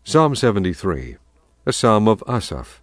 Psalm 73, a psalm of Asaph.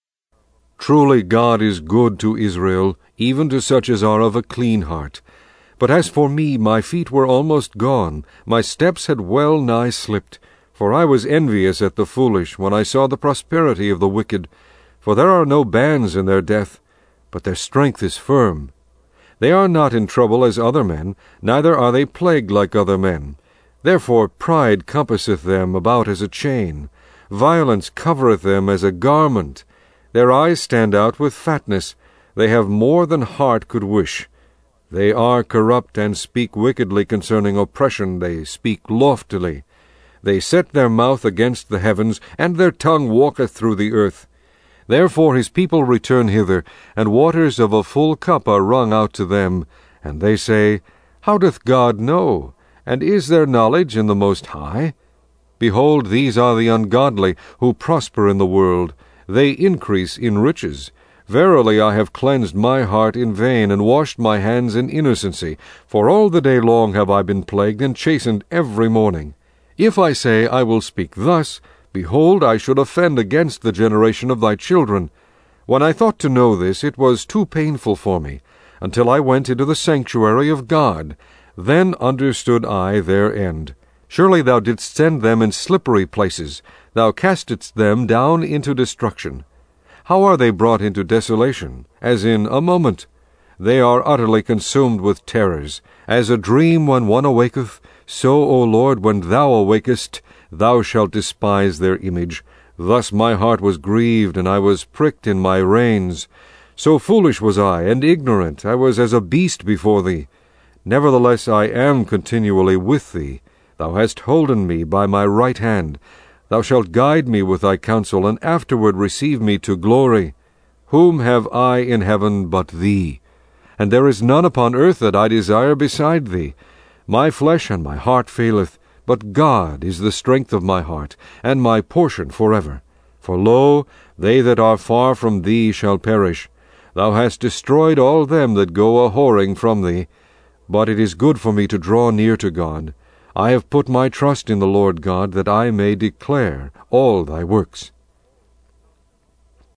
Truly God is good to Israel, even to such as are of a clean heart. But as for me, my feet were almost gone, my steps had well nigh slipped. For I was envious at the foolish, when I saw the prosperity of the wicked. For there are no bands in their death, but their strength is firm. They are not in trouble as other men, neither are they plagued like other men. Therefore pride compasseth them about as a chain. Violence covereth them as a garment. Their eyes stand out with fatness. They have more than heart could wish. They are corrupt, and speak wickedly concerning oppression. They speak loftily. They set their mouth against the heavens, and their tongue walketh through the earth. Therefore his people return hither, and waters of a full cup are wrung out to them. And they say, How doth God know? And is there knowledge in the Most High? Behold, these are the ungodly, who prosper in the world. They increase in riches. Verily I have cleansed my heart in vain, and washed my hands in innocency. For all the day long have I been plagued, and chastened every morning. If I say, I will speak thus, behold, I should offend against the generation of thy children. When I thought to know this, it was too painful for me, until I went into the sanctuary of God. Then understood I their end. Surely thou didst send them in slippery places. Thou castedst them down into destruction. How are they brought into desolation? As in a moment. They are utterly consumed with terrors. As a dream when one awaketh, so, O Lord, when thou awakest, thou shalt despise their image. Thus my heart was grieved, and I was pricked in my reins. So foolish was I, and ignorant. I was as a beast before thee. Nevertheless I am continually with thee. Thou hast holden me by my right hand. Thou shalt guide me with thy counsel, and afterward receive me to glory. Whom have I in heaven but thee? And there is none upon earth that I desire beside thee. My flesh and my heart faileth, but God is the strength of my heart, and my portion forever. For lo, they that are far from thee shall perish. Thou hast destroyed all them that go a-whoring from thee. But it is good for me to draw near to God. I have put my trust in the Lord God, that I may declare all thy works.